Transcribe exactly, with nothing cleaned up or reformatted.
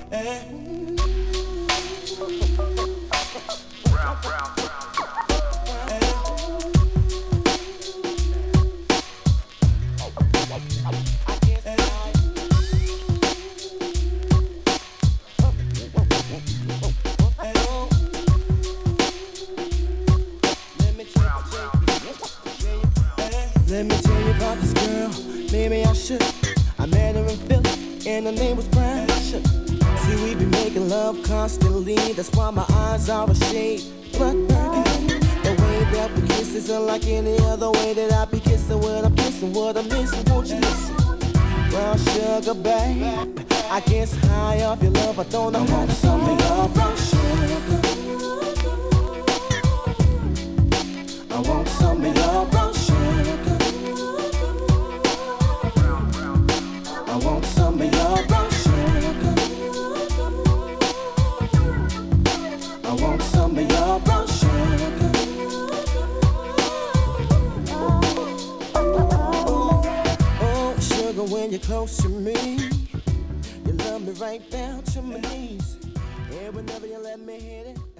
Let me tell you about this girl, maybe I should. I met her in Philly, and her name was Pressure. See, we be making love constantly, that's why my eyes are a shade blood burgundy. The way that we kiss is unlike any other way that I be kissing. What I'm kissing, what I'm missing, won't you listen? Brown sugar, babe, I guess high off your love, I don't know how to sum it up. Brown sugar, I want some of your brown sugar. I want some of your brown sugar. I want some of your brown sugar. Oh, sugar, when you're close to me, you love me right down to my knees. And whenever you let me hit it.